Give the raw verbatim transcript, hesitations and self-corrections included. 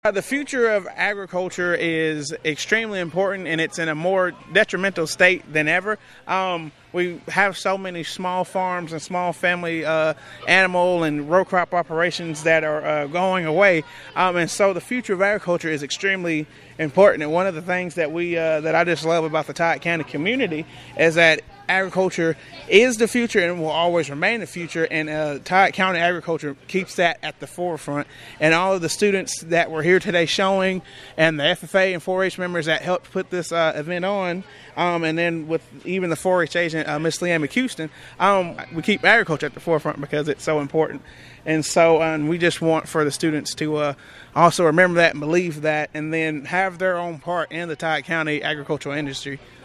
Uh, the future of agriculture is extremely important, and it's in a more detrimental state than ever. Um, we have so many small farms and small family uh, animal and row crop operations that are uh, going away, um, and so the future of agriculture is extremely important. And one of the things that we uh, that I just love about the Todd County community is that agriculture is the future and will always remain the future, and uh, Todd County agriculture keeps that at the forefront. And all of the students that were here today showing, and the F F A and four H members that helped put this uh, event on, um, and then with even the four H agent, uh, Miss Leanne McHouston, um, we keep agriculture at the forefront because it's so important. And so um, we just want for the students to uh, also remember that and believe that, and then have their own part in the Todd County agricultural industry.